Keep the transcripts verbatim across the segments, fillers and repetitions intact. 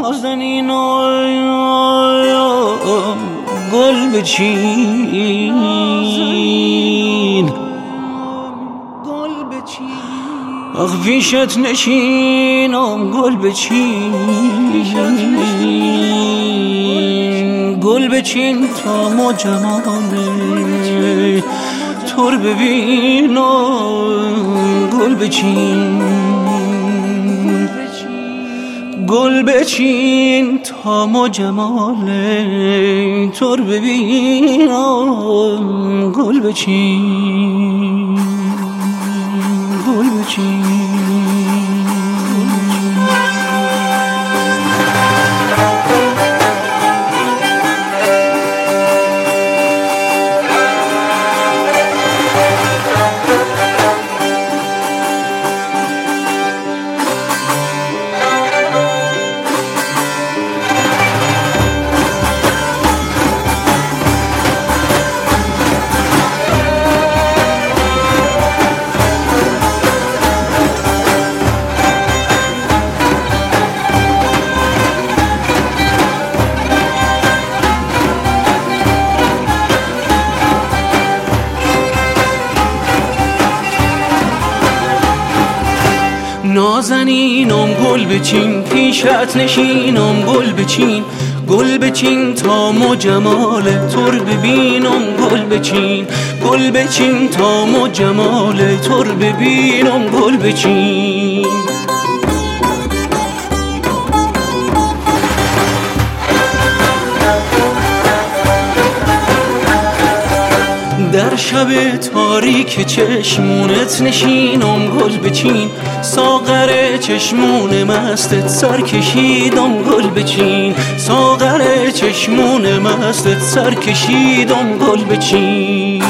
نازنین گل بچین، آخ پیشت نشینم گل بچین، گل بچین تا ما جمال تو رو ببینم، گل بچین، گل بچین تا ما جمال تو رو ببینم، گل بچین، گل بچین. نازنینم گل بچین، پیشت نشینم گل بچین، گل بچین تا ما جمال تو رو ببینم، گل بچین، گل بچین تا ما جمال تو رو ببینم، گل بچین. در شب تاریک چشمونت نشینم گل بچین، ساغر چشمون مستت سر کشیدم گل بچین، ساغر چشمون مستت سر کشیدم گل بچین.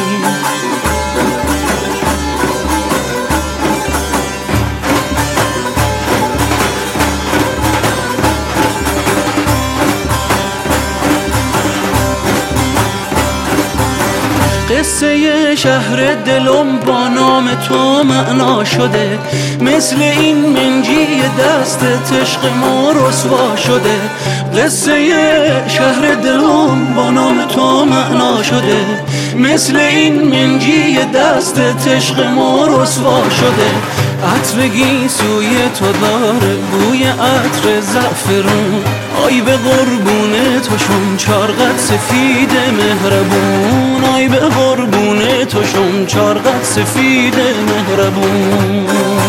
قصه شهر دلم با نام تو معنا شده، مثل این منجی دست عشق ما رسوا شده. قصه شهر دلم با نام تو معنا شده، مثل این منجی دست عشق ما رسوا شده. عطر گیسوی تو داره بوی عطر زعفرون، آی به قربون تو شم چارقد سفید مهربون، آی به قربون تو شم چارقد سفید مهربون.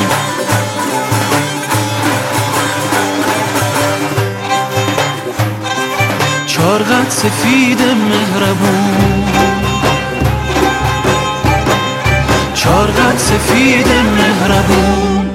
چارقد سفید مهربون، چارقد سفید مهربون.